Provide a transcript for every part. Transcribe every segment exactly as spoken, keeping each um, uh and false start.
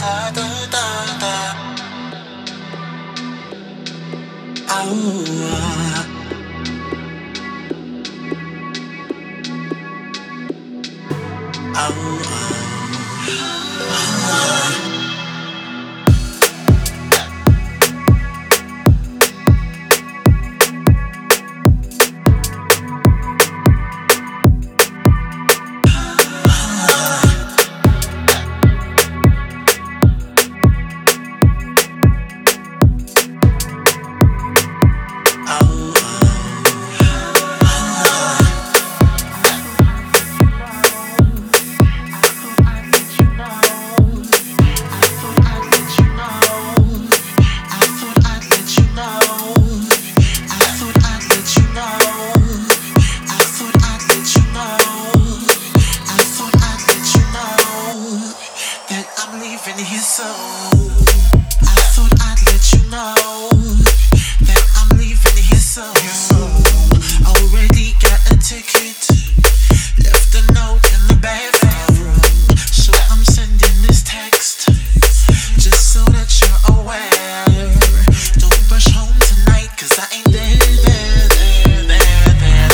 da da da da. Oh, oh, oh. I'm leaving here soon. I thought I'd let you know that I'm leaving here soon. Already got a ticket, left a note in the bathroom. So I'm sending this text just so that you're aware. Don't rush home tonight, cause I ain't there, there, there, there, there.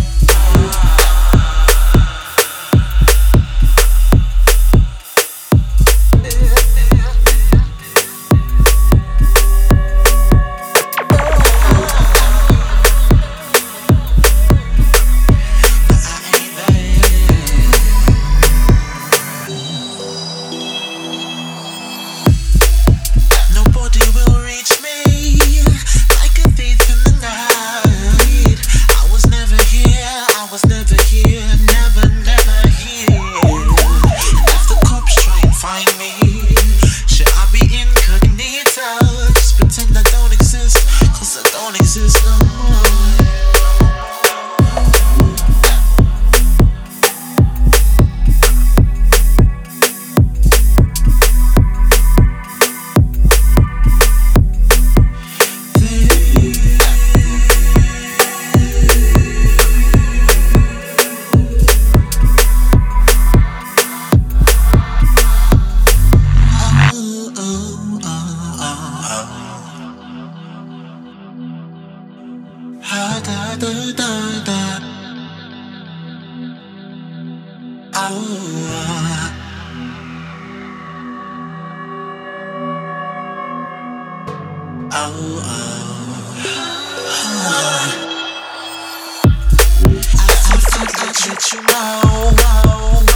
Da, da, da, da. Oh, oh, oh. I, I thought I'd let you know.